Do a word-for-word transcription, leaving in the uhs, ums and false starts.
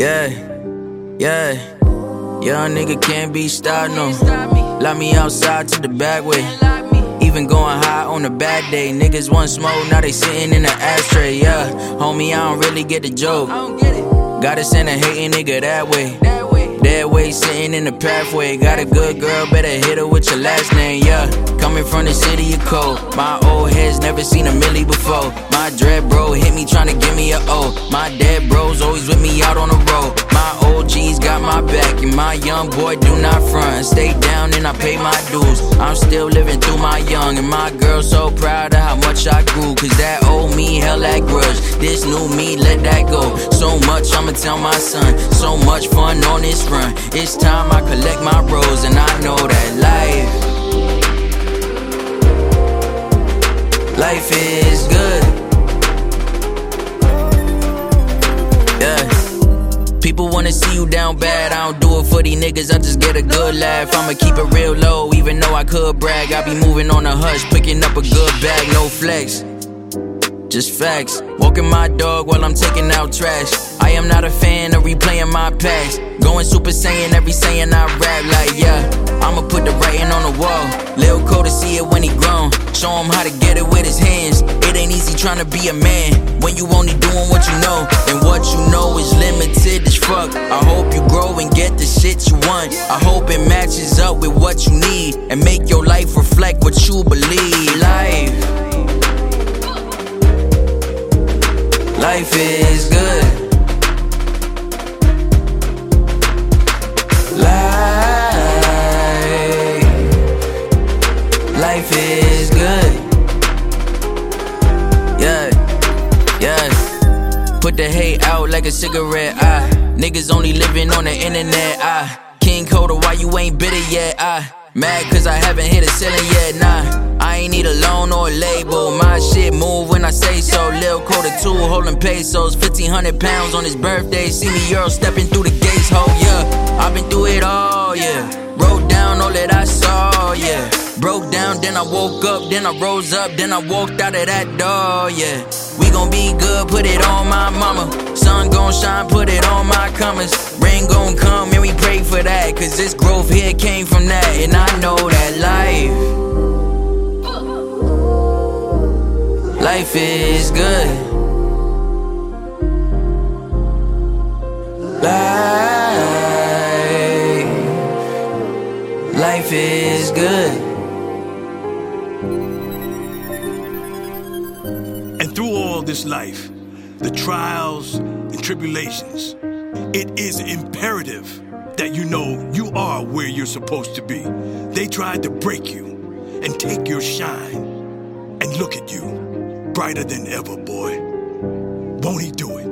Yeah, yeah. Young nigga can't be stopped, no. Lock me outside to the back way. Even going high on a bad day. Niggas want smoke, now they sitting in the ashtray, yeah. Homie, I don't really get the joke. Gotta send a hating nigga that way. That way, sitting in the pathway. Got a good girl, better hit her with your last name, yeah. Coming from the city of cold. My old heads never seen a milli before. My dread bro hit me tryna give me a O. My dead bros always with me out on the road. My O Gs got my back, and my young boy do not front. Stay down and I pay my dues. I'm still living through my young, and my girl so proud of how much I grew. Cause that old me held that grudge. This new me, let that go. So much I'ma tell my son. So much fun on this run. It's time I collect my rose, and I know that life Life is good. Yeah. People wanna see you down bad. I don't do it for these niggas, I just get a good laugh. I'ma keep it real low, even though I could brag. I be moving on a hush, picking up a good bag, no flex. Just facts. Walking my dog while I'm taking out trash. I am not a fan of replaying my past. Going Super Saiyan, every saying I rap like, yeah. I'ma put the writing on the wall. Lil' Cole to see it when he grown. Show him how to get it with his hands. It ain't easy trying to be a man when you only doing what you know, and what you know is limited as fuck. I hope you grow and get the shit you want. I hope it matches up with what you need, and make your life reflect what you believe. Life Life is good. Life, life is good. Yeah, yeah. Put the hate out like a cigarette. Ah, niggas only living on the internet. Ah, King Coda, why you ain't bitter yet? Ah, mad cause I haven't hit a ceiling yet. Nah, I ain't need a loan or a label. My shit move when I say so. Lil' Coda two holding pesos. fifteen hundred pounds on his birthday. See me Earl stepping through the gates, ho, yeah. I've been through it all, yeah. Wrote down all that I saw, yeah. Broke down, then I woke up, then I rose up, then I walked out of that door, yeah. We gon' be good, put it on my mama. Sun gon' shine, put it on my comers. Rain gon' come, and we pray for that. Cause this growth here came from that. And I know that life Life is good. Life Life is good. And through all this life, the trials and tribulations, it is imperative that you know you are where you're supposed to be. They tried to break you and take your shine, and look at you, brighter than ever, boy. Won't he do it?